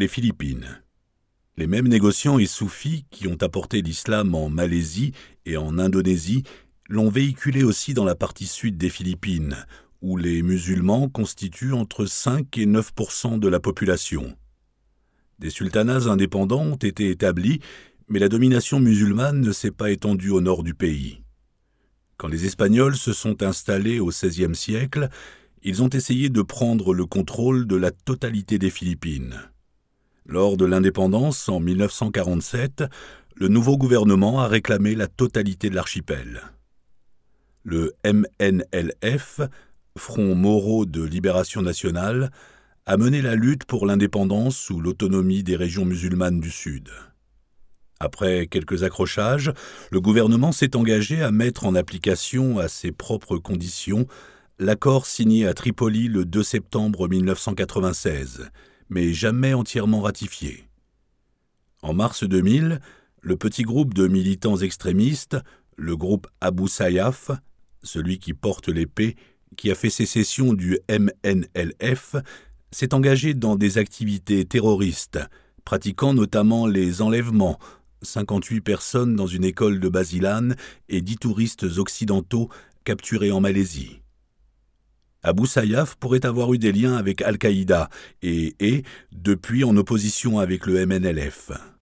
Les Philippines. Les mêmes négociants et soufis qui ont apporté l'islam en Malaisie et en Indonésie l'ont véhiculé aussi dans la partie sud des Philippines, où les musulmans constituent entre 5 et 9% de la population. Des sultanats indépendants ont été établis, mais la domination musulmane ne s'est pas étendue au nord du pays. Quand les Espagnols se sont installés au XVIe siècle, ils ont essayé de prendre le contrôle de la totalité des Philippines. Lors de l'indépendance, en 1947, le nouveau gouvernement a réclamé la totalité de l'archipel. Le MNLF, Front Moro de Libération Nationale, a mené la lutte pour l'indépendance ou l'autonomie des régions musulmanes du Sud. Après quelques accrochages, le gouvernement s'est engagé à mettre en application à ses propres conditions l'accord signé à Tripoli le 2 septembre 1996, mais jamais entièrement ratifié. En mars 2000, le petit groupe de militants extrémistes, le groupe Abu Sayyaf, celui qui porte l'épée, qui a fait sécession du MNLF, s'est engagé dans des activités terroristes, pratiquant notamment les enlèvements, 58 personnes dans une école de Basilan et 10 touristes occidentaux capturés en Malaisie. Abu Sayyaf pourrait avoir eu des liens avec Al-Qaïda et est, depuis, en opposition avec le MNLF.